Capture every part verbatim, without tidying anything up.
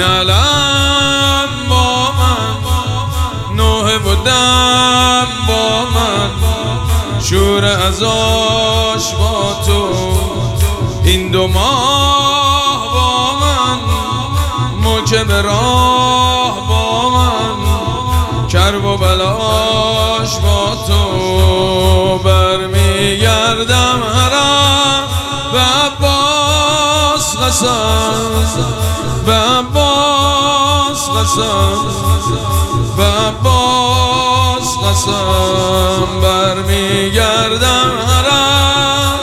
علم با من، نوحه و دم با من، شور ازاش با تو، این دو ماه با من، موکب راه با من، کرب و بلاش با تو. برمیگردم حرم به عباس قسم، به عباس قسم، به عباس قسم. برمیگردم حرم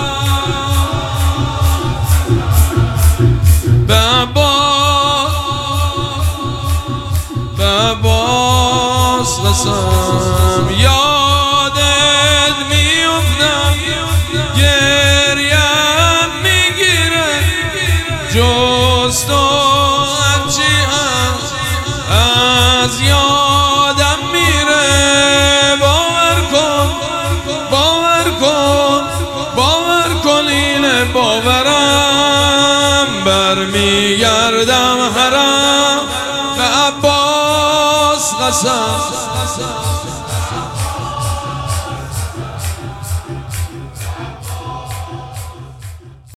به عباس، به عباس قسم. یادت میفتم گریم میگیره، جز تو هرچی هست از یادم میره. باور کن، باور کن، باور کن اینه باورم. برمیگردم حرم به عباس قسم.